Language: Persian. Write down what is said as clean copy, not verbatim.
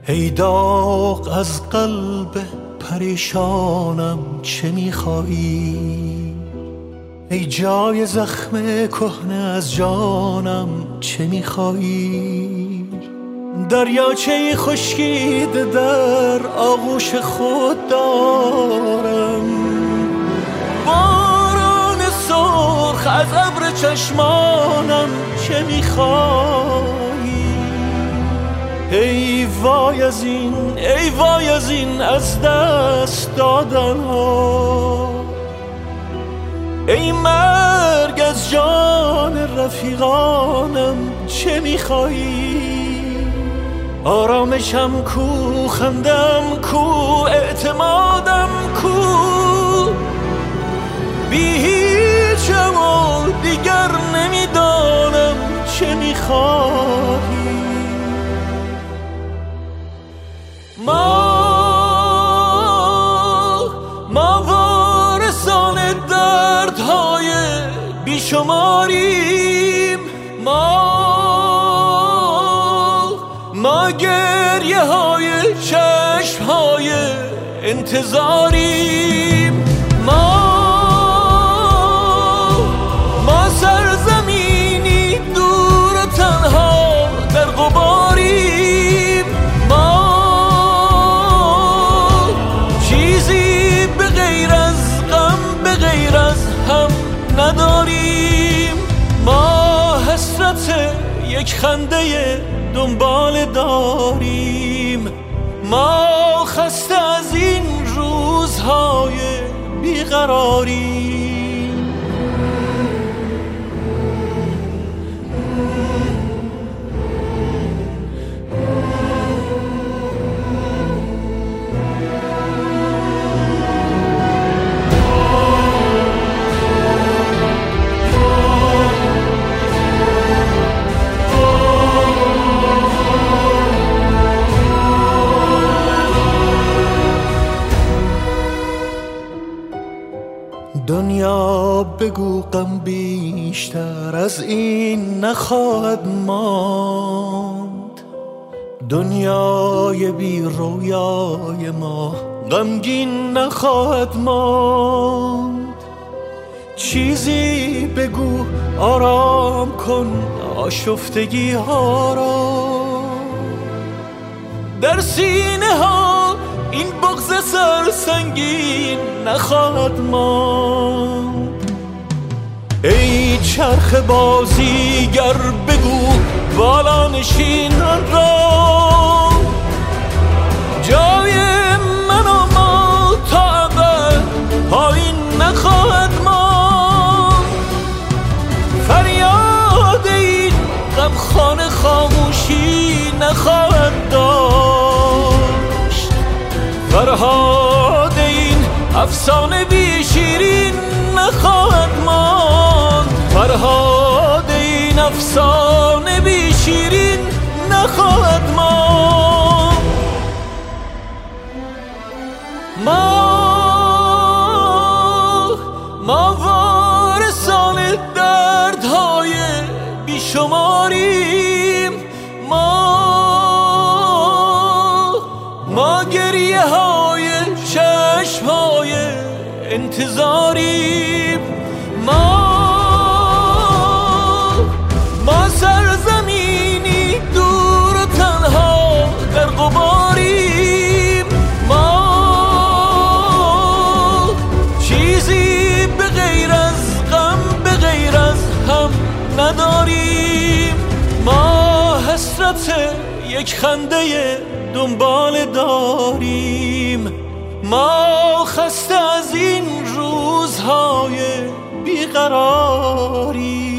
ای داغ از قلب پریشانم چه میخوایی؟ ای جای زخم کهنه از جانم چه میخوایی؟ دریاچه خشکیده در آغوش خود دارم، باران سرخ از ابر چشمانم چه میخوایی؟ ای وای از این، ای وای از این از دست دادن ها، ای مرگ از جان رفیقانم چه میخوایی؟ آرامشم کو، خندم کو، اعتمادم کو، بی هیچم و دیگر نمیدانم چه میخوایی؟ ما وارثان دردهای بیشماریم، ما گریه های چشم های انتظاریم، ما سرزمینی دور و تنها در غباریم، ما چیزی به غیر از غم، به غیر از هم نداریم، ما حسرت یک خنده دنبال داریم، ما خسته از این روزهای بیقراریم. دنیا بگو غم بیشتر از این نخواهد ماند، دنیای بی رویای ما غمگین نخواهد ماند، چیزی بگو آرام کن آشفتگی ها را، در سینه ها این بغض سرسنگین نخواهد ماند. ای چرخ بازیگر بگو بالانشینان را، جای من و ما تا ابد پایین نخواهد ماند، فریاد این غمخانه خاموشی نخواهد داشت، فرهاد این افسانه بی شیرین نخواهد ماند، فرهاد این افسانه بی شیرین نخواهد ماند. ما وارثان دردهای بیشماریم، ما گریه های چشم های انتظاریم، ما سرزمینی دور و تنها در غباریم، ما چیزی به غیر از غم، به غیر از هم نداریم، ما حسرت یک خنده دنبال داریم، ما خسته از این روزهای بیقراری.